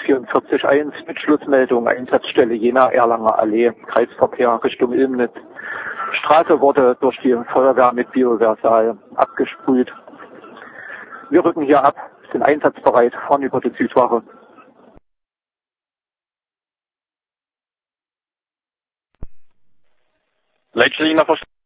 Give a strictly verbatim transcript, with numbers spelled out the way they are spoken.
vierundvierzig eins mit Schlussmeldung, Einsatzstelle Jena, Erlanger Allee, Kreisverkehr Richtung Ilmnitz. Straße wurde durch die Feuerwehr mit Bioversal abgesprüht. Wir rücken hier ab, sind einsatzbereit, fahren über die Südwache. Leitstelle Jena verstanden.